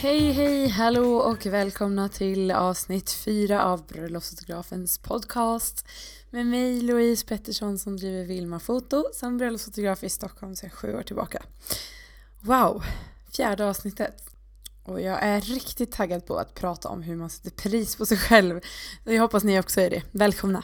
Hej, hallå och välkomna till avsnitt 4 av Bröllopsfotografens podcast med mig Louise Pettersson som driver Vilma Foto som bröllopsfotograf i Stockholm sedan 7 år tillbaka. Wow, 4:e avsnittet. Och jag är riktigt taggad på att prata om hur man sätter pris på sig själv. Jag hoppas ni också är det. Välkomna!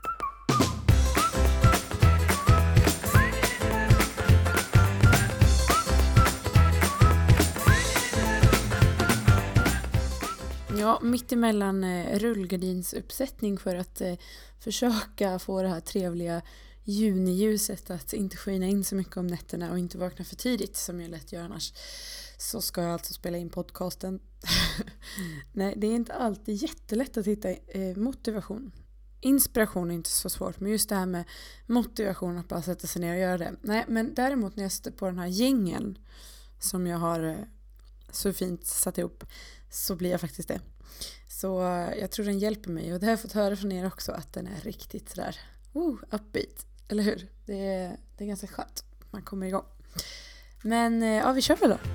Ja, mitt emellan rullgardinsuppsättning för att försöka få det här trevliga juniljuset att inte skina in så mycket om nätterna och inte vakna för tidigt som jag lätt gör annars, så ska jag alltså spela in podcasten. Nej, det är inte alltid jättelätt att hitta motivation. Inspiration är inte så svårt, men just det här med motivation att bara sätta sig ner och göra det. Nej, men däremot när jag stöter på den här jingeln som jag har så fint satt ihop, så blir jag faktiskt det. Så jag tror den hjälper mig, och det har jag fått höra från er också, att den är riktigt sådär upbeat, eller hur? Det är ganska skönt, man kommer igång. Men ja, vi kör väl då.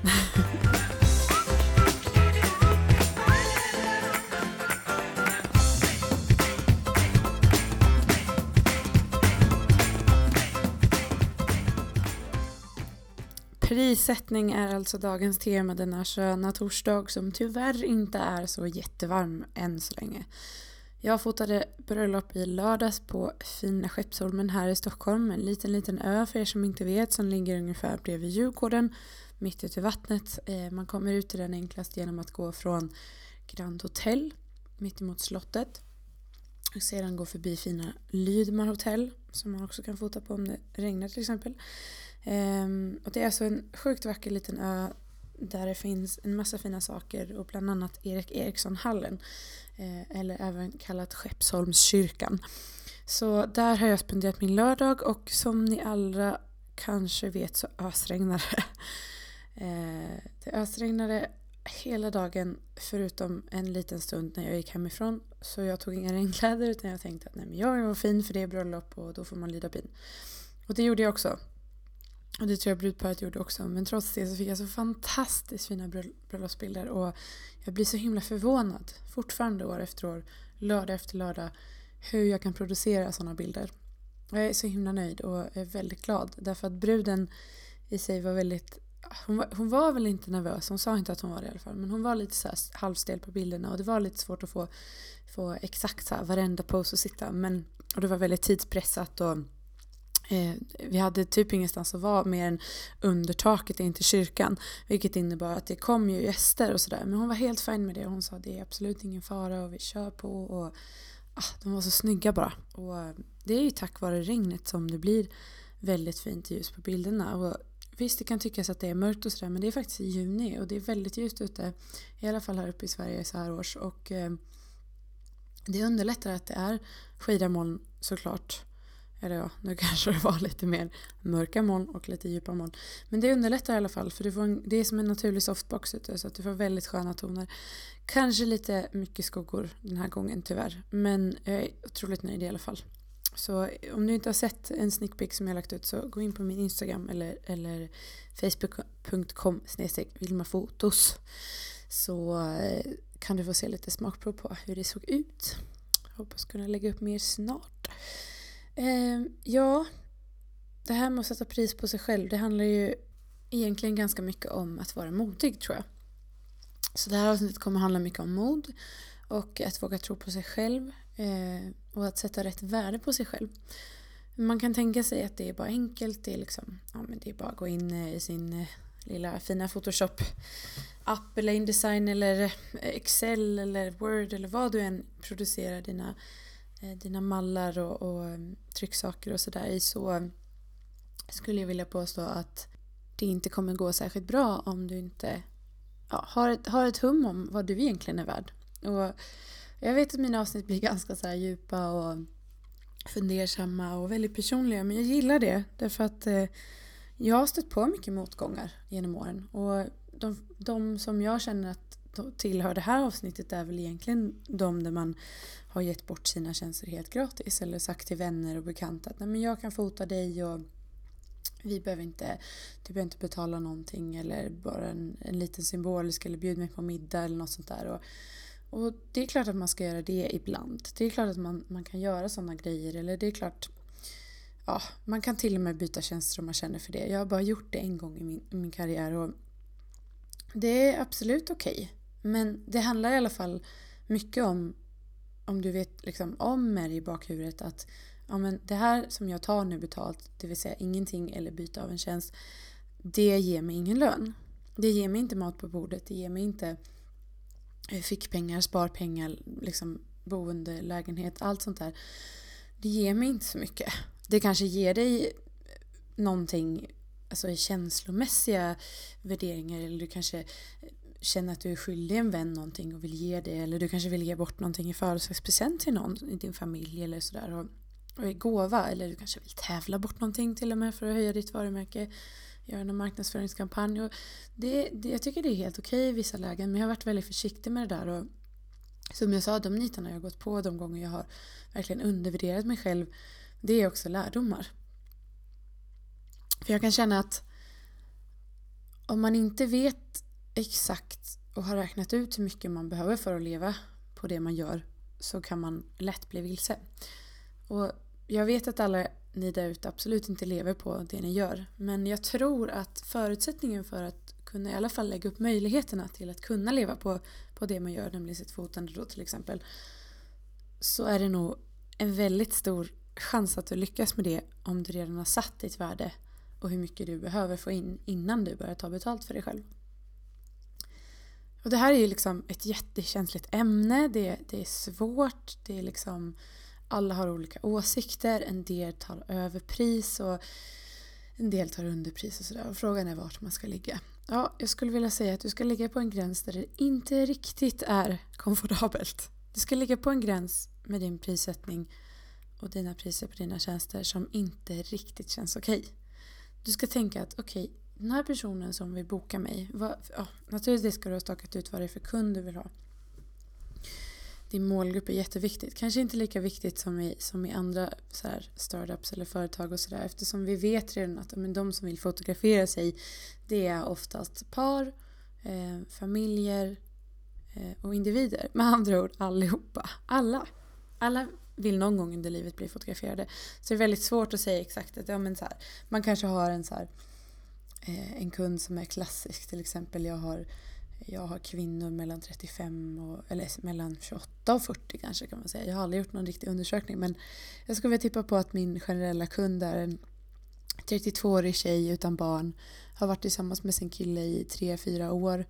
Prissättning är alltså dagens tema denna sköna torsdag som tyvärr inte är så jättevarm än så länge. Jag fotade bröllop i lördags på fina Skeppsholmen här i Stockholm. En liten ö för er som inte vet, som ligger ungefär bredvid Djurgården, mitt ute i vattnet. Man kommer ut till den enklast genom att gå från Grand Hotel mitt emot slottet. Och sedan gå förbi fina Lydmar Hotel som man också kan fota på om det regnar till exempel. Och det är alltså en sjukt vacker liten ö där det finns en massa fina saker, och bland annat Erik Eriksson-hallen, eller även kallat Skeppsholmskyrkan. Så där har jag spenderat min lördag, och som ni alla kanske vet så ösregnade det. Det ösregnade hela dagen förutom en liten stund när jag gick hemifrån, så jag tog inga regnkläder utan jag tänkte att nej, men jag var fin för det är bröllop och då får man lida bin. Och det gjorde jag också. Och det tror jag brudparet gjorde också. Men trots det så fick jag så fantastiskt fina bröllopsbilder. Och jag blir så himla förvånad fortfarande år efter år, lördag efter lördag, hur jag kan producera sådana bilder. Jag är så himla nöjd och är väldigt glad. Därför att bruden i sig var väldigt... Hon var väl inte nervös. Hon sa inte att hon var det i alla fall. Men hon var lite så här halvstel på bilderna. Och det var lite svårt att få exakt så här varenda pose att sitta. Och det var väldigt tidspressat och... vi hade typ ingenstans att vara mer än under taket in till kyrkan, vilket innebar att det kom ju gäster och sådär, men hon var helt fin med det och hon sa det är absolut ingen fara och vi kör på, och de var så snygga bara, och det är ju tack vare regnet som det blir väldigt fint ljus på bilderna. Och visst, det kan tyckas att det är mörkt och sådär, men det är faktiskt i juni och det är väldigt ljust ute, i alla fall här uppe i Sverige så här års, och det underlättar att det är skida moln såklart. Eller ja, nu kanske det var lite mer mörka moln och lite djupa moln. Men det underlättar i alla fall, för det är som en naturlig softbox ute, så att du får väldigt sköna toner. Kanske lite mycket skuggor den här gången tyvärr. Men jag är otroligt nöjd i alla fall. Så om du inte har sett en sneak peek som jag lagt ut, så gå in på min Instagram eller facebook.com/vilmafotos, så kan du få se lite smakprov på hur det såg ut. Hoppas kunna lägga upp mer snart. Ja, det här med att sätta pris på sig själv, det handlar ju egentligen ganska mycket om att vara modig, tror jag. Så det här avsnittet kommer handla mycket om mod och att våga tro på sig själv, och att sätta rätt värde på sig själv. Man kan tänka sig att det är bara enkelt, det är liksom, men det är bara att gå in i sin lilla fina Photoshop-app eller InDesign eller Excel eller Word eller vad du än producerar dina mallar och trycksaker och sådär i, så skulle jag vilja påstå att det inte kommer gå särskilt bra om du inte har ett hum om vad du egentligen är värd. Och jag vet att mina avsnitt blir ganska så här djupa och fundersamma och väldigt personliga, men jag gillar det därför att jag har stött på mycket motgångar genom åren, och de som jag känner att tillhör det här avsnittet är väl egentligen de där man har gett bort sina tjänster helt gratis eller sagt till vänner och bekanta att nej, men jag kan fota dig och Du behöver inte betala någonting eller bara en liten symbolisk eller bjud mig på middag eller något sånt där. Och det är klart att man ska göra det ibland. Det är klart att man kan göra sådana grejer. Eller det är klart, ja, man kan till och med byta tjänster om man känner för det. Jag har bara gjort det en gång i min karriär och det är absolut okej. Men det handlar i alla fall mycket om du vet liksom om är i bakhuvudet att ja, men det här som jag tar nu betalt, det vill säga ingenting eller byta av en tjänst, det ger mig ingen lön. Det ger mig inte mat på bordet, det ger mig inte fickpengar, sparpengar, liksom boende, lägenhet, allt sånt där. Det ger mig inte så mycket. Det kanske ger dig någonting, alltså i känslomässiga värderingar, eller du kanske känner att du är skyldig en vän någonting och vill ge det, eller du kanske vill ge bort någonting i födelsedagspresent till någon i din familj eller sådär, och i gåva, eller du kanske vill tävla bort någonting till och med för att höja ditt varumärke, göra en marknadsföringskampanj. Och jag tycker det är helt okej i vissa lägen, men jag har varit väldigt försiktig med det där. Och som jag sa, de nitarna jag har gått på, de gånger jag har verkligen undervärderat mig själv, det är också lärdomar. För jag kan känna att om man inte vet exakt och har räknat ut hur mycket man behöver för att leva på det man gör, så kan man lätt bli vilse. Och jag vet att alla ni där ute absolut inte lever på det ni gör. Men jag tror att förutsättningen för att kunna i alla fall lägga upp möjligheterna till att kunna leva på det man gör, nämligen sitt fotande då till exempel, så är det nog en väldigt stor chans att du lyckas med det om du redan har satt ditt värde och hur mycket du behöver få in innan du börjar ta betalt för dig själv. Och det här är ju liksom ett jättekänsligt ämne. Det är svårt. Det är liksom, alla har olika åsikter. En del tar överpris och en del tar underpris och sådär. Och frågan är vart man ska ligga. Ja, jag skulle vilja säga att du ska ligga på en gräns där det inte riktigt är komfortabelt. Du ska ligga på en gräns med din prissättning och dina priser på dina tjänster som inte riktigt känns okej. Du ska tänka att okej, den här personen som vill boka mig, naturligtvis ska du ha stakat ut vad det är för kund du vill ha. Din målgrupp är jätteviktigt. Kanske inte lika viktigt som i andra så här, startups eller företag och sådär. Eftersom vi vet redan att de som vill fotografera sig, det är oftast par, familjer och individer. Med andra ord allihopa. Alla vill någon gång under livet bli fotograferade. Så det är väldigt svårt att säga exakt att så här, man kanske har en kund som är klassisk. Till exempel jag har kvinnor mellan 35 eller mellan 28 och 40 kanske kan man säga. Jag har aldrig gjort någon riktig undersökning, men jag skulle vilja tippa på att min generella kund är en 32-årig tjej utan barn. Har varit tillsammans med sin kille i 3-4 år.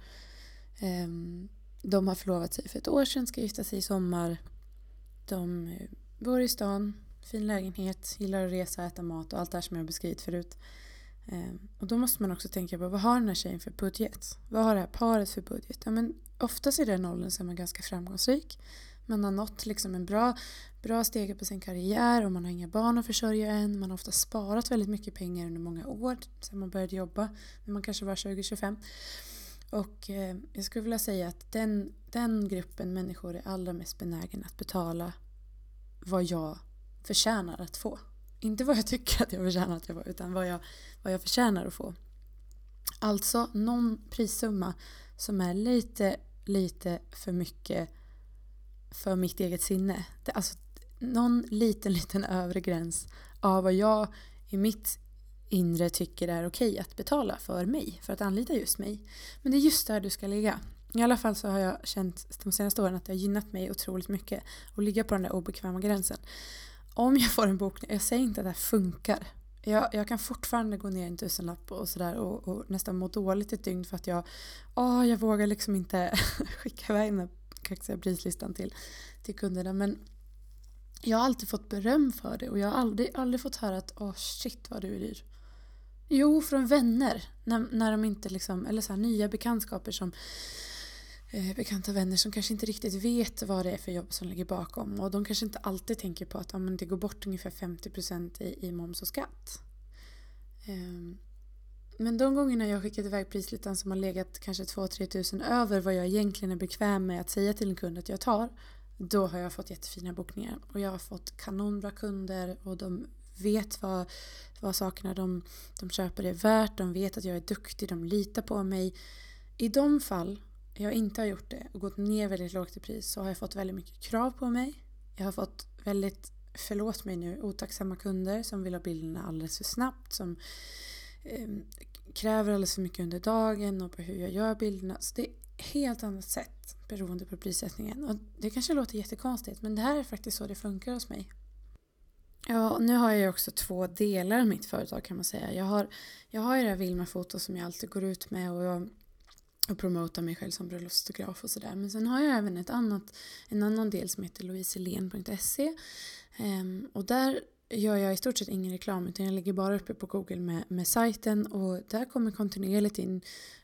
De har förlovat sig för ett år sedan, ska gifta sig i sommar. De bor i stan, fin lägenhet, gillar att resa, äta mat och allt det här som jag har beskrivit förut. Och då måste man också tänka på, vad har den här tjejen för budget? Vad har det här paret för budget? Ja, men oftast i den åldern så är man ganska framgångsrik. Man har nått liksom en bra steg på sin karriär och man har inga barn att försörja än. Man har ofta sparat väldigt mycket pengar under många år sedan man började jobba, när man kanske var 20-25. Och jag skulle vilja säga att den gruppen människor är allra mest benägen att betala vad jag förtjänar att få. Inte vad jag tycker att jag förtjänar att jag får, utan vad jag förtjänar att få. Alltså någon prissumma som är lite för mycket för mitt eget sinne. Alltså någon liten övre gräns av vad jag i mitt inre tycker är okej att betala för mig, för att anlita just mig. Men det är just där du ska ligga. I alla fall så har jag känt de senaste åren att det har gynnat mig otroligt mycket att ligga på den där obekväma gränsen. Om jag får en bokning, jag säger inte att det här funkar. Jag kan fortfarande gå ner en 1000-lapp och sådär och nästan må dåligt ett dygn för att jag vågar liksom inte skicka iväg den här prislistan till kunderna. Men jag har alltid fått beröm för det och jag har aldrig fått höra att shit vad du är dyr. Jo, från vänner när de inte liksom, eller så här nya bekantskaper som bekanta vänner som kanske inte riktigt vet vad det är för jobb som ligger bakom, och de kanske inte alltid tänker på att det går bort ungefär 50% i moms och skatt. Men de gångerna jag har skickat iväg prislistan som har legat kanske 2-3 tusen över vad jag egentligen är bekväm med att säga till en kund att jag tar, då har jag fått jättefina bokningar och jag har fått kanonbra kunder och de vet vad sakerna de köper är värt. De vet att jag är duktig, de litar på mig. I de fall jag inte har gjort det och gått ner väldigt lågt i pris så har jag fått väldigt mycket krav på mig. Jag har fått väldigt, förlåt mig nu, otacksamma kunder som vill ha bilderna alldeles för snabbt, som kräver alldeles för mycket under dagen och på hur jag gör bilderna. Så det är ett helt annat sätt beroende på prissättningen. Och det kanske låter jättekonstigt, men det här är faktiskt så det funkar hos mig. Ja, nu har jag också 2 delar av mitt företag kan man säga. Jag har ju det här Vilma-foto som jag alltid går ut med och promotar mig själv som bröllopsfotograf och sådär. Men sen har jag även en annan del som heter louiselén.se. Och där gör jag i stort sett ingen reklam, utan jag lägger bara uppe på Google med sajten, och där kommer kontinuerligt in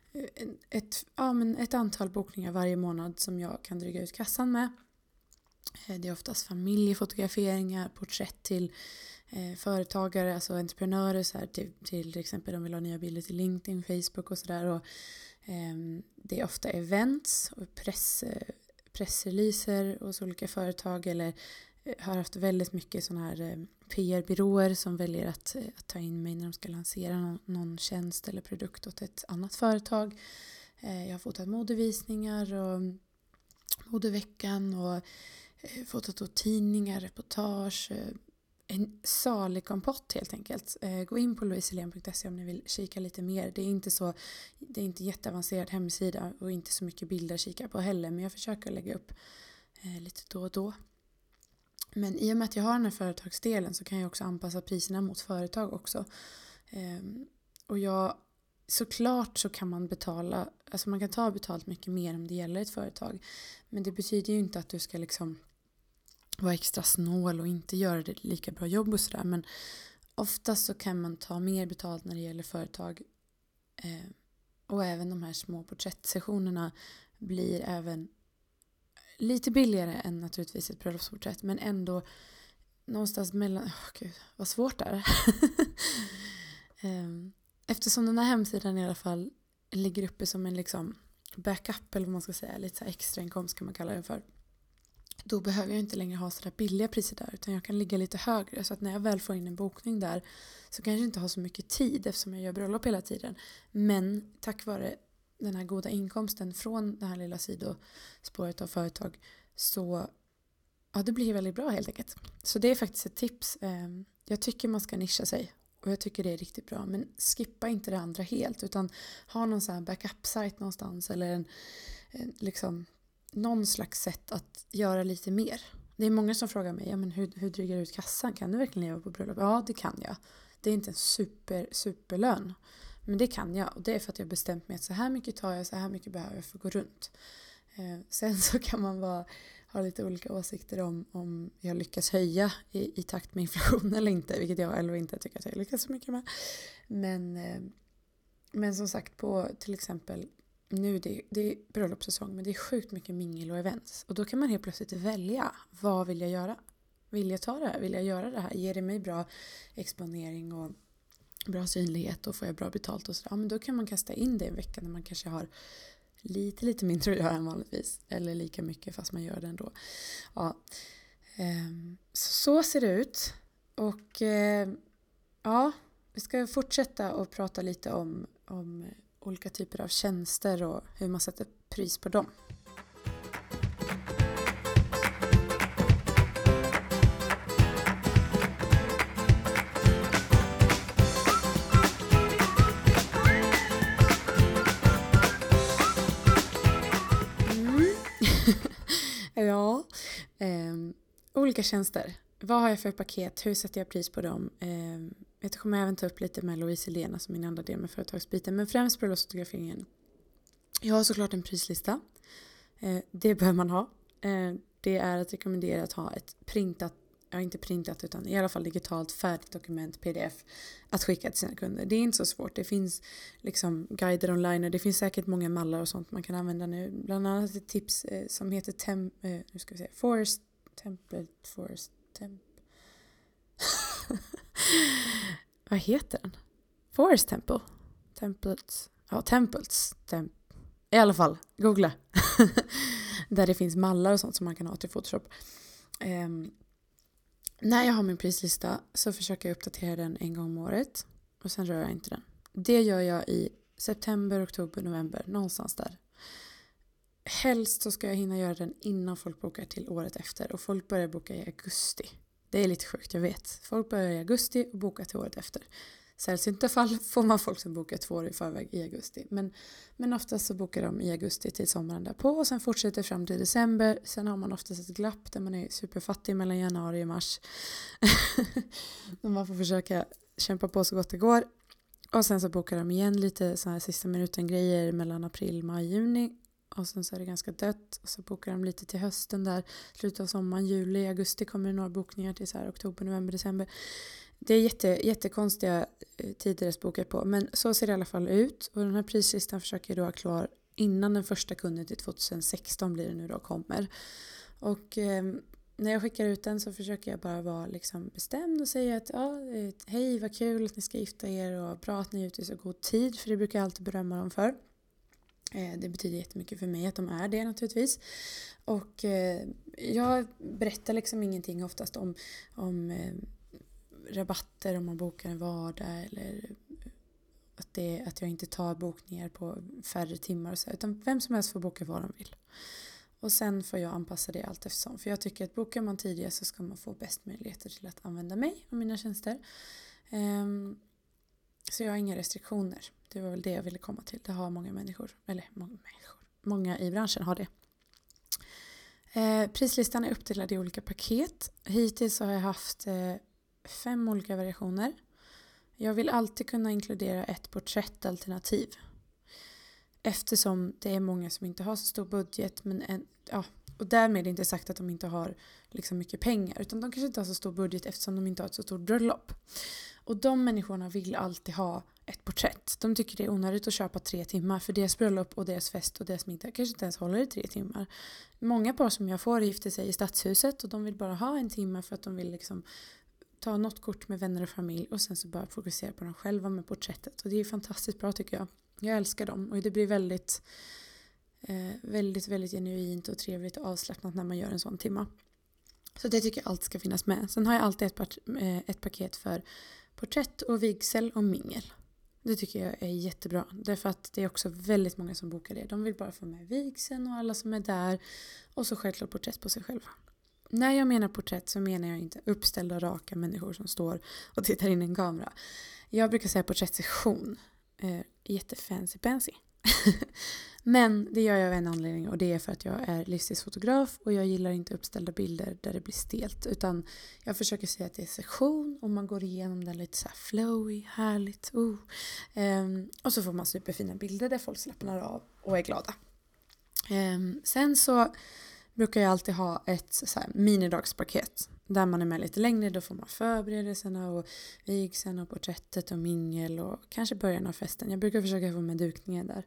ett antal bokningar varje månad som jag kan dryga ut kassan med. Det är oftast familjefotograferingar, porträtt till företagare, alltså entreprenörer så här, till exempel de vill ha nya bilder till LinkedIn, Facebook och sådär. Och det är ofta events och pressreleaser hos olika företag, eller har haft väldigt mycket sådana här PR-byråer som väljer att ta in mig när de ska lansera någon tjänst eller produkt åt ett annat företag. Jag har fotat modevisningar och modeveckan och fotat åt tidningar, reportage, en salig kompott helt enkelt. Gå in på louiselén.se om ni vill kika lite mer. Det är inte jätteavancerad hemsida och inte så mycket bilder att kika på heller, men jag försöker lägga upp lite då och då. Men i och med att jag har den här företagsdelen så kan jag också anpassa priserna mot företag också. Och såklart så kan man betala, alltså man kan ta betalt mycket mer om det gäller ett företag. Men det betyder ju inte att du ska liksom vara extra snål och inte göra det lika bra jobb och sådär. Men oftast så kan man ta mer betalt när det gäller företag. Och även de här små porträttsessionerna blir även lite billigare än naturligtvis ett bröllopsporträtt, men ändå någonstans mellan... Gud, vad svårt det är. Eftersom den här hemsidan i alla fall ligger uppe som en liksom backup, eller vad man ska säga, lite så här extra inkomst kan man kalla det för. Då behöver jag inte längre ha så där billiga priser där, utan jag kan ligga lite högre, så att när jag väl får in en bokning där så kanske jag inte har så mycket tid eftersom jag gör bröllop hela tiden. Men tack vare den här goda inkomsten från det här lilla sidospåret av företag, så ja, det blir väldigt bra helt enkelt. Så det är faktiskt ett tips. Jag tycker man ska nischa sig och jag tycker det är riktigt bra, men skippa inte det andra helt, utan ha någon sån här backup-site någonstans, eller liksom någon slags sätt att göra lite mer. Det är många som frågar mig, ja, men hur drygar du ut kassan? Kan du verkligen leva på bröllop? Ja, det kan jag. Det är inte en superlön. Men det kan jag, och det är för att jag bestämt mig att så här mycket tar jag, så här mycket behöver jag för att gå runt. Sen så kan man ha lite olika åsikter om jag lyckas höja i takt med inflation eller inte, vilket jag själv inte tycker att jag lyckas så mycket med. Men som sagt, på till exempel nu, det är bröllopssäsong, men det är sjukt mycket mingel och events. Och då kan man helt plötsligt välja, vad vill jag göra? Vill jag ta det här? Vill jag göra det här? Ger det mig bra exponering och bra synlighet och får jag bra betalt och sådär? Ja, men då kan man kasta in det en vecka när man kanske har lite mindre att göra än vanligtvis. Eller lika mycket fast man gör det ändå. Ja. Så ser det ut. Och ja, vi ska fortsätta att prata lite om olika typer av tjänster och hur man sätter pris på dem. Ja, olika tjänster. Vad har jag för paket? Hur sätter jag pris på dem? Jag kommer även ta upp lite med Louise som min andra del med företagsbiten. Men främst bröllopsfotograferingen. Jag har såklart en prislista. Det bör man ha. Det är att rekommendera att ha ett printat, inte printat utan i alla fall digitalt färdigt dokument, pdf, att skicka till sina kunder. Det är inte så svårt. Det finns liksom guider online och det finns säkert många mallar och sånt man kan använda nu. Bland annat ett tips som heter Forest Template. Vad heter den? Forest Temple. Temples. I alla fall, googla. Där det finns mallar och sånt som man kan ha till Photoshop. När jag har min prislista så försöker jag uppdatera den en gång om året. Och sen rör jag inte den. Det gör jag i september, oktober, november. Någonstans där. Helst så ska jag hinna göra den innan folk bokar till året efter. Och folk börjar boka i augusti. Det är lite sjukt, jag vet. Folk börjar i augusti och bokar till året efter. Sällsynta fall får man folk som bokar 2 år i förväg i augusti. Men oftast så bokar de i augusti till sommaren därpå. Och sen fortsätter fram till december. Sen har man oftast ett glapp där man är superfattig mellan januari och mars. Och man får försöka kämpa på så gott det går. Och sen så bokar de igen lite så här sista minuten grejer mellan april, maj, juni. Och sen så är det ganska dött. Och så bokar de lite till hösten där. Slutet av sommaren, juli, augusti kommer det några bokningar till så här oktober, november, december. Det är jättekonstiga tider att boka på. Men så ser det i alla fall ut. Och den här prislistan försöker jag då ha klar innan den första kunden till 2016 blir det nu då kommer. Och när jag skickar ut den så försöker jag bara vara liksom bestämd och säga att hej vad kul att ni ska gifta er och bra att ni är ute i så god tid. För det brukar jag alltid berömma dem för. Det betyder jättemycket för mig att de är det naturligtvis. Och jag berättar liksom ingenting oftast om rabatter om man bokar en vardag eller att jag inte tar bokningar på färre timmar och så, utan vem som helst får boka vad de vill. Och sen får jag anpassa det allt eftersom. För jag tycker att bokar man tidigare så ska man få bäst möjligheter till att använda mig och mina tjänster. Så jag har inga restriktioner. Det var väl det jag ville komma till. Det har många i branschen har det. Prislistan är uppdelad i olika paket. Hittills har jag haft 5 olika variationer. Jag vill alltid kunna inkludera ett porträttalternativ. Eftersom det är många som inte har så stor budget. Och därmed inte sagt att de inte har liksom mycket pengar. Utan de kanske inte har så stor budget eftersom de inte har ett så stort bröllop. Och de människorna vill alltid ha ett porträtt. De tycker det är onödigt att köpa 3 timmar. För deras bröllop och deras fest och deras middag kanske inte ens håller i 3 timmar. Många par som jag får gifter sig i stadshuset. Och de vill bara ha 1 timme för att de vill liksom ta något kort med vänner och familj. Och sen så bara fokusera på dem själva med porträttet. Och det är fantastiskt bra tycker jag. Jag älskar dem. Och det blir väldigt, väldigt genuint och trevligt och avslappnat när man gör en sån timma. Så det tycker jag allt ska finnas med. Sen har jag alltid ett paket för porträtt och vigsel och mingel. Det tycker jag är jättebra. Därför att det är också väldigt många som bokar det. De vill bara få med vigseln och alla som är där. Och så självklart porträtt på sig själva. När jag menar porträtt så menar jag inte uppställda raka människor som står och tittar in i en kamera. Jag brukar säga porträttsession. Jättefancy. Men det gör jag av en anledning och det är för att jag är livsstilsfotograf och jag gillar inte uppställda bilder där det blir stelt, utan jag försöker säga att det är session och man går igenom den lite så här flowy, härligt. Och så får man superfina bilder där folk slappnar av och är glada. Sen så brukar jag alltid ha ett så här minidagspaket där man är med lite längre. Då får man förberedelserna och vigseln och porträttet och mingel och kanske början av festen. Jag brukar försöka få med dukningen där.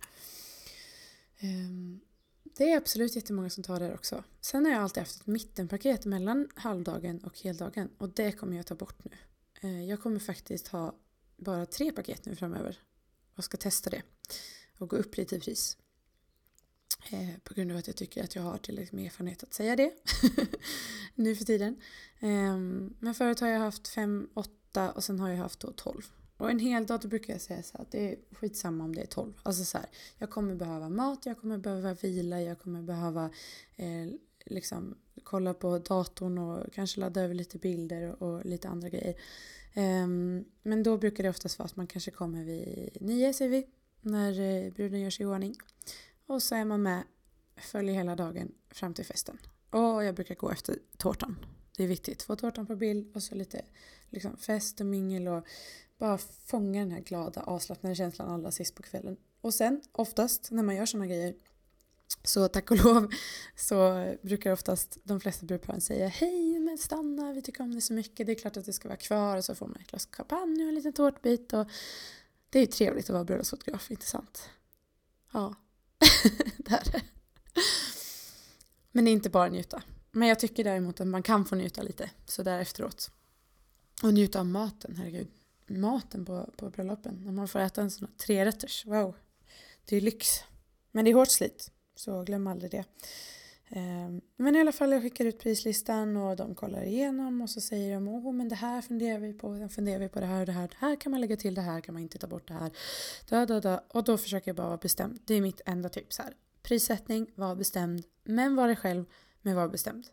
Det är absolut jättemånga som tar det också. Sen har jag alltid haft ett mittenpaket mellan halvdagen och heldagen. Och det kommer jag ta bort nu. Jag kommer faktiskt ha bara 3 paket nu framöver. Och ska testa det. Och gå upp lite i pris. På grund av att jag tycker att jag har tillräckligt med erfarenhet att säga det. Nu för tiden. Men förut har jag haft 5, 8 och sen har jag haft 12. Och en hel dag då brukar jag säga så att det är skitsamma om det är 12. Alltså så här, jag kommer behöva mat, jag kommer behöva vila, jag kommer behöva liksom kolla på datorn och kanske ladda över lite bilder och lite andra grejer. Men då brukar det oftast vara att man kanske kommer vid 9, säger vi, när bruden gör sig i ordning. Och så är man med, följer hela dagen fram till festen. Och jag brukar gå efter tårtan. Det är viktigt. Få tårtan på bild och så lite liksom fest och mingel och bara fånga den här glada, avslappnade känslan allra sist på kvällen. Och sen oftast när man gör såna grejer, så tack och lov, så brukar oftast de flesta brudparen säga hej, men stanna, vi tycker om det så mycket. Det är klart att det ska vara kvar. Och så får man ett glas champagne och en liten tårtbit. Och det är ju trevligt att vara bröllopsfotograf, inte sant? Ja. Där. Men det är inte bara njuta. Men jag tycker däremot att man kan få njuta lite så där efteråt. Och njuta av maten, herregud. Maten på bröllopen. När man får äta en sån här 3-rätters. Wow. Det är lyx. Men det är hårt slit. Så glöm aldrig det. Men i alla fall jag skickar ut prislistan och de kollar igenom och så säger de men det här funderar vi på, det här och det här kan man lägga till, det här kan man inte ta bort, det här. Och då försöker jag bara vara bestämd. Det är mitt enda tips här. Prissättning, var bestämd, men var dig själv, men var bestämd.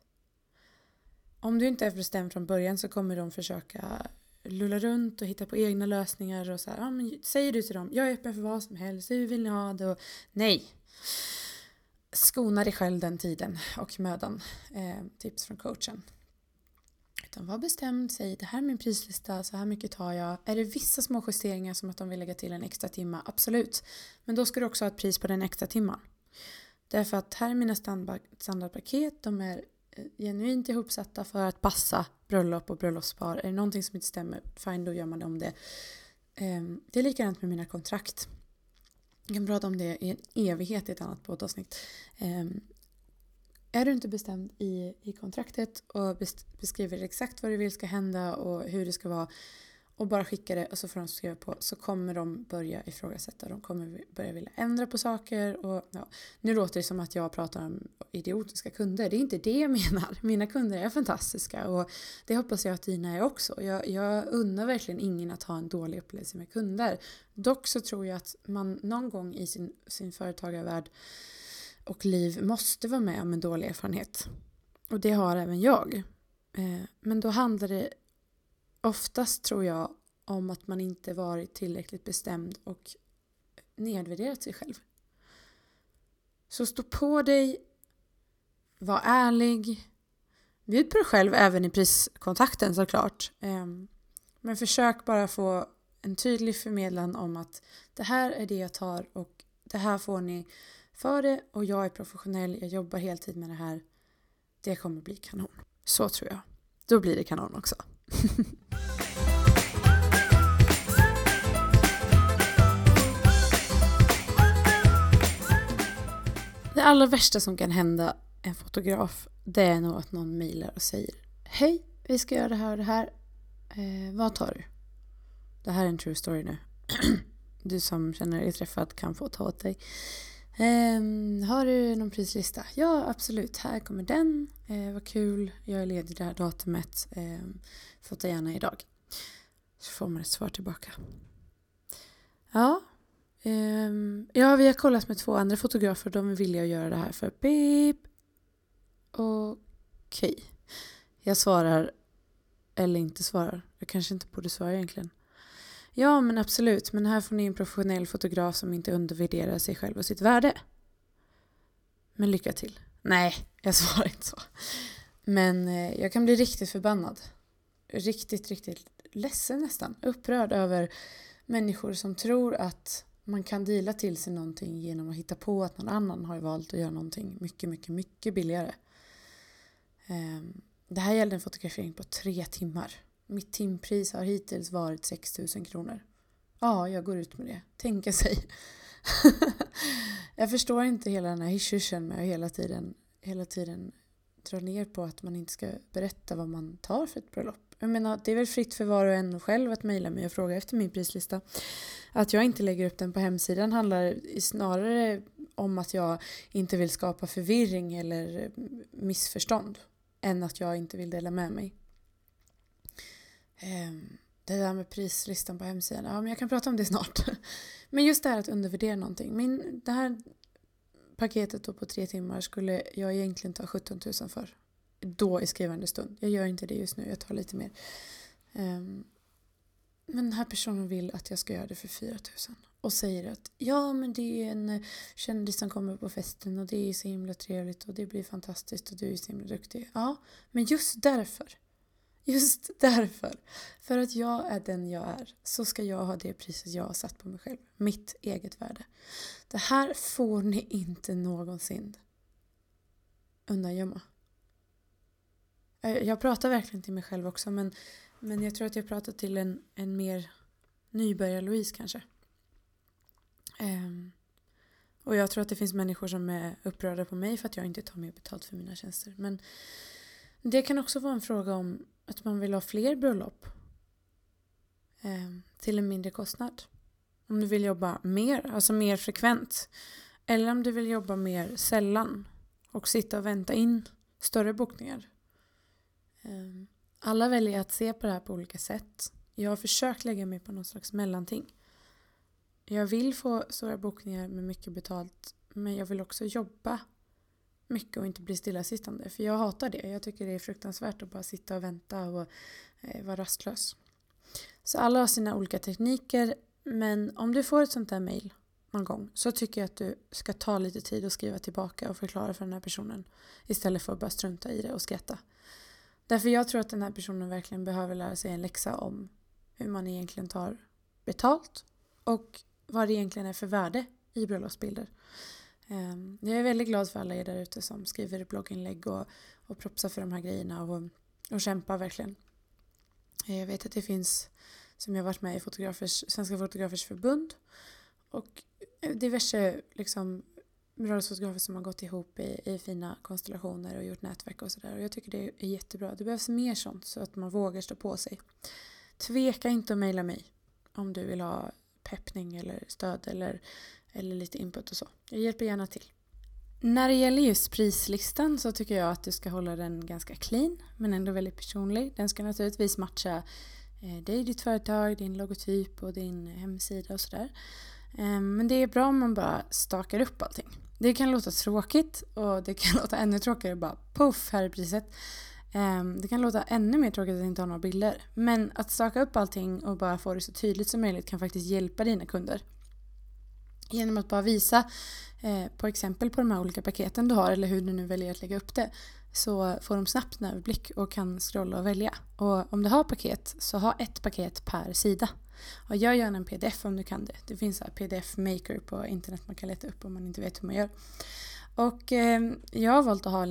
Om du inte är bestämd från början så kommer de försöka lulla runt och hitta på egna lösningar och så här, men säger du till dem, jag är öppen för vad som helst, hur vill ni ha det? Och nej. Skona dig själv den tiden och mödan. Tips från coachen. Utan var bestämd, säg det här är min prislista, så här mycket tar jag. Är det vissa små justeringar som att de vill lägga till en extra timma? Absolut. Men då ska du också ha ett pris på den extra timman. Därför att här är mina standardpaket, de är genuint ihopsatta för att passa bröllop och bröllopspar. Är det någonting som inte stämmer, fine, då gör man om det. Det är likadant med mina kontrakt. Jag kan prata om det i en evighet i ett annat poddavsnitt. Är du inte bestämd i kontraktet och beskriver exakt vad du vill ska hända och hur det ska vara och bara skickar det och så får de skriva på, så kommer de börja ifrågasätta. De kommer börja vilja ändra på saker. Och, ja. Nu låter det som att jag pratar om idiotiska kunder. Det är inte det jag menar. Mina kunder är fantastiska och det hoppas jag att dina är också. Jag unnar verkligen ingen att ha en dålig upplevelse med kunder. Dock så tror jag att man någon gång i sin företagarvärld och liv måste vara med om en dålig erfarenhet. Och det har även jag. Men då handlar det oftast, tror jag, om att man inte varit tillräckligt bestämd och nedvärderat sig själv. Så stå på dig, var ärlig, bjud på dig själv även i priskontakten såklart. Men försök bara få en tydlig förmedlan om att det här är det jag tar och det här får ni för det och jag är professionell, jag jobbar heltid med det här. Det kommer bli kanon. Så tror jag. Då blir det kanon också. Det allra värsta som kan hända en fotograf, det är nog att någon mejlar och säger: hej, vi ska göra det här och det här. Vad tar du? Det här är en true story nu. Du som känner dig träffad kan få ta åt dig. Har du någon prislista? Ja, absolut. Här kommer den. Vad kul. Jag är ledig det här datumet. Fota gärna idag. Så får man ett svar tillbaka. Ja. Ja, vi har kollat med 2 andra fotografer. De är villiga att göra det här för beep. Okej. Jag svarar. Eller inte svarar. Jag kanske inte borde svara egentligen. Ja, men absolut. Men här får ni en professionell fotograf som inte undervärderar sig själv och sitt värde. Men lycka till. Nej, jag svarar inte så. Men jag kan bli riktigt förbannad. Riktigt ledsen nästan. Upprörd över människor som tror att man kan deala till sig någonting genom att hitta på att någon annan har valt att göra någonting mycket billigare. Det här gällde en fotografering på 3 timmar. Mitt timpris har hittills varit 6 000 kronor. Ja, jag går ut med det. Tänka sig. Jag förstår inte hela den här hyschen med att hela tiden dra ner på att man inte ska berätta vad man tar för ett bröllop. Jag menar, det är väl fritt för var och en själv att mejla mig och fråga efter min prislista. Att jag inte lägger upp den på hemsidan handlar snarare om att jag inte vill skapa förvirring eller missförstånd än att jag inte vill dela med mig. Det där med prislistan på hemsidan, ja, men jag kan prata om det snart. Men just det här att undervärdera någonting. Det här paketet då på 3 timmar skulle jag egentligen ta 17 000 för. Då i skrivande stund. Jag gör inte det just nu, jag tar lite mer. Men den här personen vill att jag ska göra det för 4 000. Och säger att ja, men det är en kändis som kommer på festen och det är så himla trevligt och det blir fantastiskt och du är så himla duktig. Ja, men just därför, för att jag är den jag är, så ska jag ha det priset jag har satt på mig själv. Mitt eget värde. Det här får ni inte någonsin undangömma. Jag pratar verkligen till mig själv också, men jag tror att jag pratar till en mer nybörjar-Louise kanske. Och jag tror att det finns människor som är upprörda på mig för att jag inte tar mer betalt för mina tjänster. Men det kan också vara en fråga om att man vill ha fler bröllop till en mindre kostnad. Om du vill jobba mer, alltså mer frekvent. Eller om du vill jobba mer sällan och sitta och vänta in större bokningar. Alla väljer att se på det här på olika sätt. Jag har försökt lägga mig på någon slags mellanting. Jag vill få stora bokningar med mycket betalt, men jag vill också jobba mycket och inte bli stillasittande. För jag hatar det. Jag tycker det är fruktansvärt att bara sitta och vänta och vara rastlös. Så alla har sina olika tekniker, men om du får ett sånt här mejl någon gång så tycker jag att du ska ta lite tid och skriva tillbaka och förklara för den här personen istället för att bara strunta i det och skratta. Därför jag tror att den här personen verkligen behöver lära sig en läxa om hur man egentligen tar betalt och vad det egentligen är för värde i bröllopsbilder. Jag är väldigt glad för alla er där ute som skriver blogginlägg och propsar för de här grejerna och kämpar verkligen. Jag vet att det finns, som jag varit med i Svenska Fotografers Förbund och diverse liksom bröllopsfotografer som har gått ihop i fina konstellationer och gjort nätverk och sådär. Och jag tycker det är jättebra. Det behövs mer sånt så att man vågar stå på sig. Tveka inte att mejla mig om du vill ha peppning eller stöd eller lite input och så. Jag hjälper gärna till. När det gäller just prislistan så tycker jag att du ska hålla den ganska clean men ändå väldigt personlig. Den ska naturligtvis matcha dig, ditt företag, din logotyp och din hemsida och sådär. Men det är bra om man bara stakar upp allting. Det kan låta tråkigt och det kan låta ännu tråkigare bara puff, här är priset. Det kan låta ännu mer tråkigt att inte ha några bilder. Men att staka upp allting och bara få det så tydligt som möjligt kan faktiskt hjälpa dina kunder. Genom att bara visa på exempel på de här olika paketen du har eller hur du nu väljer att lägga upp det, så får de snabbt en överblick och kan scrolla och välja. Och om du har paket så ha ett paket per sida. Och gör gärna en pdf om du kan det. Det finns en pdf maker på internet man kan leta upp om man inte vet hur man gör. Och jag har valt att ha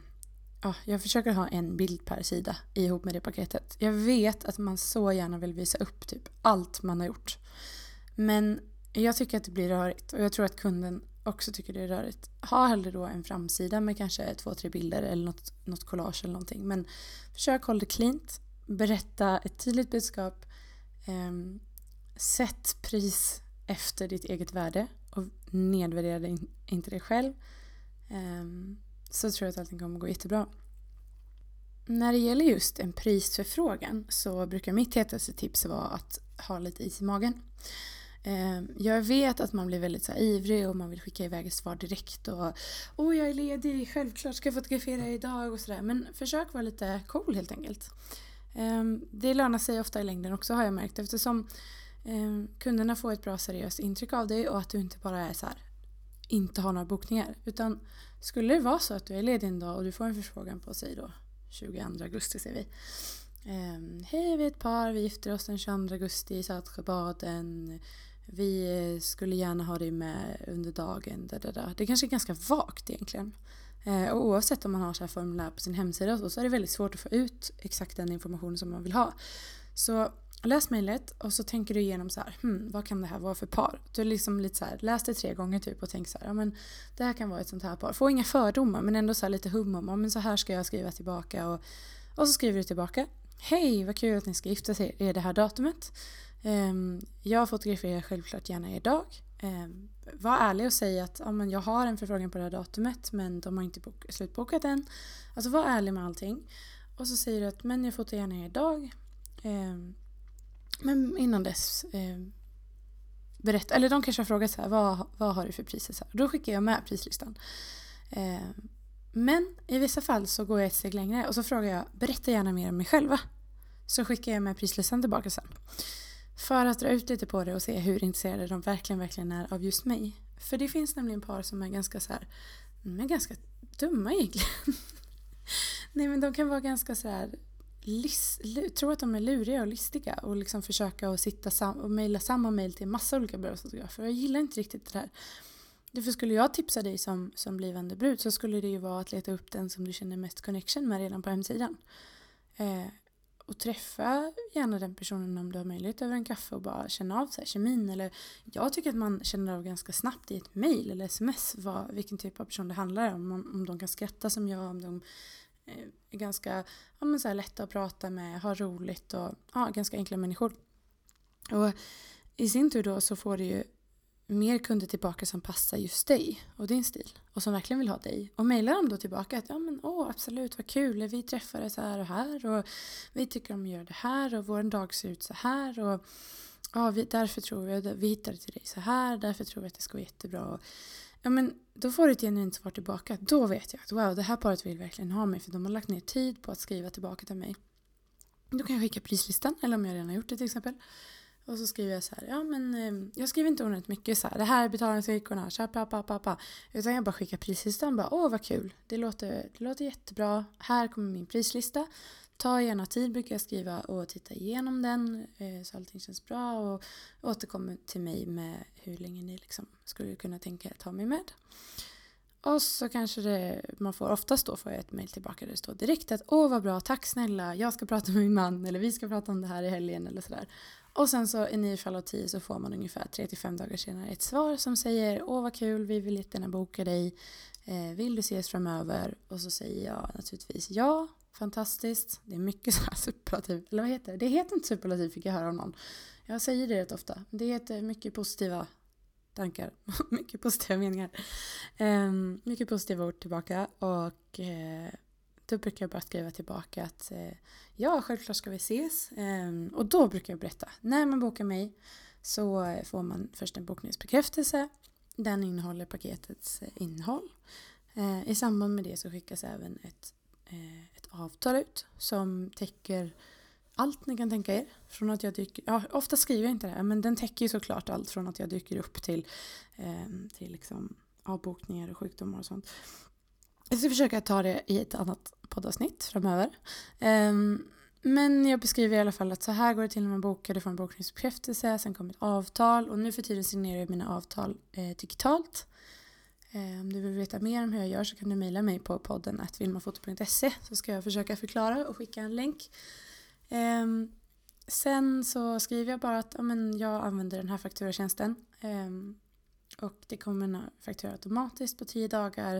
jag försöker ha en bild per sida ihop med det paketet. Jag vet att man så gärna vill visa upp typ allt man har gjort. Men jag tycker att det blir rörigt och jag tror att kunden också tycker det är rörigt. Ha hellre då en framsida med kanske 2-3 bilder eller något collage eller någonting. Men försök hålla det cleant. Berätta ett tydligt budskap. Sätt pris efter ditt eget värde och nedvärdera inte dig själv. Så tror jag att allting kommer gå jättebra. När det gäller just en prisförfrågan så brukar mitt hetaste tips vara att ha lite is i magen. Jag vet att man blir väldigt så här ivrig och man vill skicka iväg ett svar direkt och jag är ledig, självklart ska jag fotografera idag och sådär. Men försök vara lite cool helt enkelt. Det lönar sig ofta i längden också, har jag märkt, eftersom kunderna får ett bra seriöst intryck av dig och att du inte bara är så här, inte har några bokningar. Utan skulle det vara så att du är ledig en dag och du får en förfrågan på sig då 22 augusti säger vi. Hej, vi är ett par, vi gifter oss den 22 augusti i Saltsjöbaden. Vi skulle gärna ha dig med under dagen. Det kanske är ganska vagt egentligen. Och oavsett om man har så här formulär på sin hemsida så är det väldigt svårt att få ut exakt den information som man vill ha. Så läs mejlet och så tänker du igenom så här, vad kan det här vara för par? Du liksom lite så här, läs det 3 gånger typ och tänk så här, ja men det här kan vara ett sånt här par. Få inga fördomar men ändå så här lite hum om, ja men så här ska jag skriva tillbaka och så skriver du tillbaka. Hej, vad kul att ni ska gifta sig. Är det här datumet? Jag fotograferar självklart gärna idag. Var ärlig och säg att men jag har en förfrågan på det här datumet men de har inte slutbokat än. Alltså var ärlig med allting. Och så säger du att men jag fotar gärna idag. Men innan dess berätta. Eller de kanske har frågat så här, vad har du för priser? Så här. Då skickar jag med prislistan. Men i vissa fall så går jag ett steg längre och så frågar jag, berätta gärna mer om mig själva. Så skickar jag med prislistan tillbaka sen. För att dra ut lite på det och se hur intresserade de verkligen är av just mig. För det finns nämligen par som är ganska så här, de är ganska dumma egentligen. Nej men de kan vara ganska så här, tror att de är luriga och listiga och liksom försöka att sitta och mejla samma mejl till en massa olika bröllopsfotografer. Jag gillar inte riktigt det här. Därför skulle jag tipsa dig som blivande brud så skulle det ju vara att leta upp den som du känner mest connection med redan på hemsidan. Och träffa gärna den personen om du har möjlighet över en kaffe och bara känna av så här, kemin. Eller jag tycker att man känner av ganska snabbt i ett mejl eller sms vilken typ av person det handlar om de kan skratta som jag, om de är ganska så här lätta att prata med, har roligt och ganska enkla människor. Och i sin tur då så får du ju mer kunder tillbaka som passar just dig och din stil och som verkligen vill ha dig. Och mejlar dem då tillbaka att absolut, vad kul, vi träffades här och vi tycker om att göra det här och vår dag ser ut så här och därför tror vi att vi hittade till dig så här, därför tror vi att det ska vara jättebra. Och, då får du ett genuint svar tillbaka. Då vet jag att wow, det här paret vill verkligen ha mig för de har lagt ner tid på att skriva tillbaka till mig. Då kan jag skicka prislistan, eller om jag redan har gjort det till exempel. Och så skriver jag så här, jag skriver inte ordentligt mycket så här, det här är betalningsvillkorna, utan jag bara skickar prislistan, bara vad kul, det låter jättebra, här kommer min prislista, ta gärna tid brukar jag skriva och titta igenom den så allting känns bra och återkommer till mig med hur länge ni liksom skulle kunna tänka ta mig med. Och så kanske man får oftast då får jag ett mejl tillbaka där det står direkt att vad bra, tack snälla, jag ska prata med min man eller vi ska prata om det här i helgen eller sådär. Och sen så i 9 fall av 10 så får man ungefär 3-5 dagar senare ett svar som säger vad kul, vi vill jättegärna boka dig, vill du ses framöver? Och så säger jag naturligtvis ja, fantastiskt. Det är mycket så här superlativ, eller vad heter det? Det heter inte superlativ, fick jag höra av någon. Jag säger det rätt ofta, det heter mycket positiva tankar, mycket positiva meningar. Mycket positiva ord tillbaka och då brukar jag bara skriva tillbaka att självklart ska vi ses. Och då brukar jag berätta, när man bokar mig så får man först en bokningsbekräftelse. Den innehåller paketets innehåll. I samband med det så skickas även ett avtal ut som täcker allt ni kan tänka er. Från att jag dyker, ofta skriver jag inte det här, men den täcker ju såklart allt från att jag dyker upp till liksom avbokningar och sjukdomar och sånt. Jag ska försöka ta det i ett annat poddavsnitt framöver. Men jag beskriver i alla fall att så här går det till när man bokar. Du får en bokningsbekräftelse, sen kommer ett avtal. Och nu för tiden signerar jag mina avtal digitalt. Om du vill veta mer om hur jag gör så kan du mejla mig på podden @vilmafoto.se så ska jag försöka förklara och skicka en länk. Sen så skriver jag bara att jag använder den här fakturatjänsten. Och det kommer en faktura automatiskt på 10 dagar.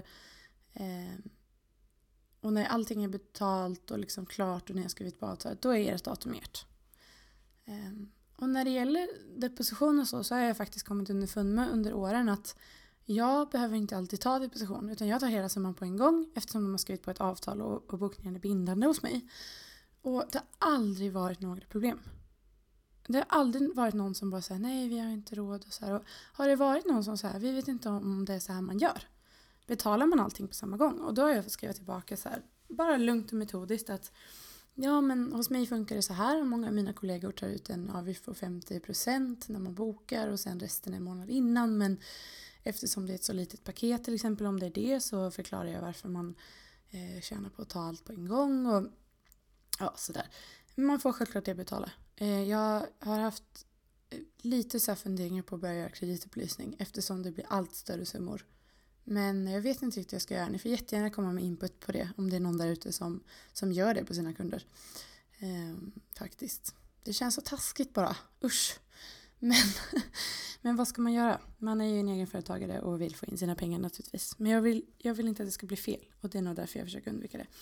Och när allting är betalt och liksom klart och ni har skrivit på avtalet, då är ert datum ert. Och när det gäller deposition och så har jag faktiskt kommit underfund med under åren att jag behöver inte alltid ta deposition utan jag tar hela summan på en gång eftersom de har skrivit på ett avtal och bokningen är bindande hos mig. Och det har aldrig varit några problem. Det har aldrig varit någon som bara säger nej, vi har inte råd och så här. Och har det varit någon som säger vi vet inte om det är så här man gör. Betalar man allting på samma gång? Och då har jag fått skriva tillbaka så här, bara lugnt och metodiskt att men hos mig funkar det så här. Många av mina kollegor tar ut en avgift på 50% när man bokar och sen resten en månad innan. Men eftersom det är ett så litet paket till exempel, om det är det, så förklarar jag varför man tjänar på att ta allt på en gång och sådär. Man får självklart det betala. Jag har haft lite så här funderingar på att börja göra kreditupplysning eftersom det blir allt större summor. Men jag vet inte riktigt vad jag ska göra. Ni får jättegärna komma med input på det om det är någon där ute som gör det på sina kunder. Faktiskt. Det känns så taskigt bara. Usch. Men vad ska man göra? Man är ju en egenföretagare och vill få in sina pengar naturligtvis. Men jag vill inte att det ska bli fel. Och det är nog därför jag försöker undvika det.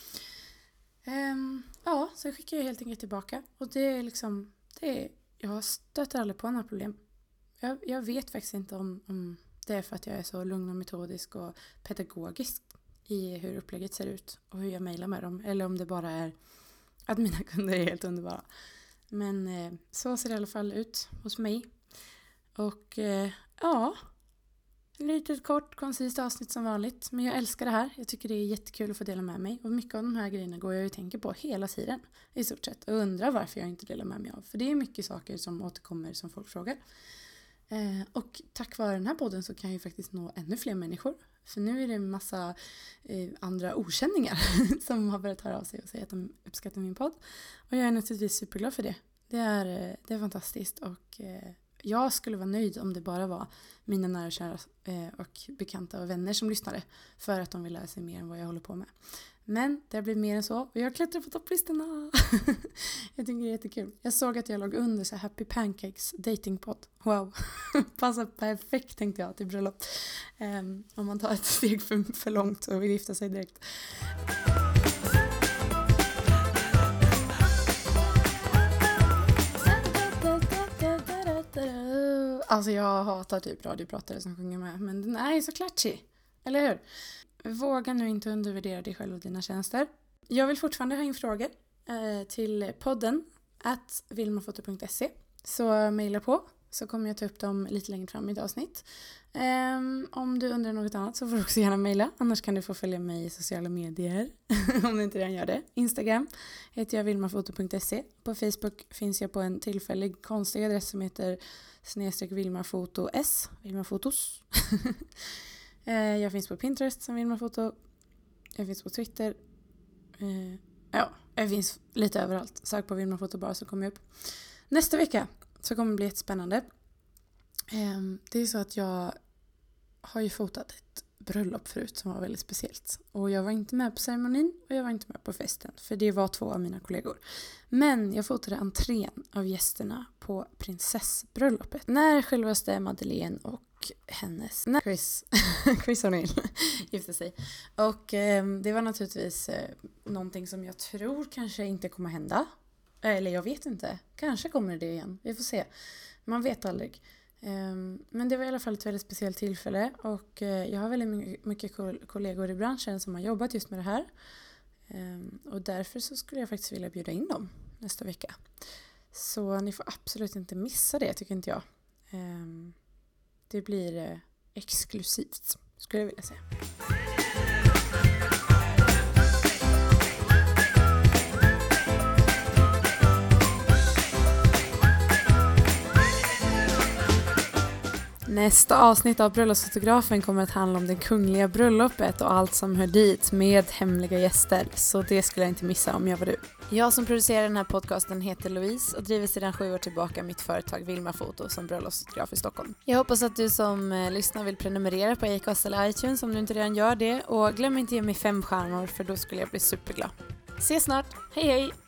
Så skickar jag helt enkelt tillbaka. Och det är liksom, jag stöter aldrig på några problem. Jag vet faktiskt inte om det är för att jag är så lugn och metodisk och pedagogisk i hur upplägget ser ut och hur jag mejlar med dem. Eller om det bara är att mina kunder är helt underbara. Men så ser det i alla fall ut hos mig. Och lite kort, koncist avsnitt som vanligt. Men jag älskar det här. Jag tycker det är jättekul att få dela med mig. Och mycket av de här grejerna går jag ju tänker på hela tiden i stort sett. Och undrar varför jag inte delar med mig av. För det är mycket saker som återkommer som folk frågar. Och tack vare den här podden så kan jag ju faktiskt nå ännu fler människor. För nu är det en massa andra okänningar som har börjat höra av sig och säga att de uppskattar min podd. Och jag är naturligtvis superglad för det. Det är fantastiskt och jag skulle vara nöjd om det bara var mina nära och kära och bekanta och vänner som lyssnade för att de vill lära sig mer än vad jag håller på med. Men det har blivit mer än så och jag klättrar på topplistorna. Jag tycker det är jättekul. Jag såg att jag låg under så Happy Pancakes datingpodd. Wow, passar perfekt tänkte jag till bröllop. Om man tar ett steg för långt och vill gifta sig direkt. Alltså jag hatar typ radiopratare som sjunger med, men den är ju så klatschig, eller hur? Våga nu inte undervärdera dig själv och dina tjänster. Jag vill fortfarande ha in frågor till podden @vilmafoto.se, så mejla på, så kommer jag ta upp dem lite längre fram i ett avsnitt. Om du undrar något annat så får du också gärna mejla. Annars kan du få följa mig i sociala medier om du inte redan gör det. Instagram heter jag vilmafoto.se. På Facebook finns jag på en tillfällig konstig adress som heter /vilmafotos. Vilmafotos. Jag finns på Pinterest som Vilmafoto. Jag finns på Twitter. Jag finns lite överallt. Sök på Vilmafoto bara så kommer jag upp. Nästa vecka så kommer det bli jättespännande. Det är så att jag har ju fotat ett bröllop förut som var väldigt speciellt. Och jag var inte med på ceremonin och jag var inte med på festen. För det var 2 av mina kollegor. Men jag fotade entrén av gästerna på prinsessbröllopet. När självaste Madeleine och hennes Chris O'Neill gifte sig. Och det var naturligtvis någonting som jag tror kanske inte kommer hända. Eller jag vet inte. Kanske kommer det igen. Vi får se. Man vet aldrig. Men det var i alla fall ett väldigt speciellt tillfälle. Och jag har väldigt mycket kollegor i branschen som har jobbat just med det här. Och därför så skulle jag faktiskt vilja bjuda in dem nästa vecka. Så ni får absolut inte missa det, tycker inte jag. Det blir exklusivt, skulle jag vilja säga. Nästa avsnitt av Bröllopsfotografen kommer att handla om det kungliga bröllopet och allt som hör dit med hemliga gäster. Så det skulle jag inte missa om jag var du. Jag som producerar den här podcasten heter Louise och driver sedan 7 år tillbaka mitt företag Vilmafoto som bröllopsfotograf i Stockholm. Jag hoppas att du som lyssnar vill prenumerera på Acast eller iTunes om du inte redan gör det. Och glöm inte ge mig 5 stjärnor för då skulle jag bli superglad. Ses snart, hej hej!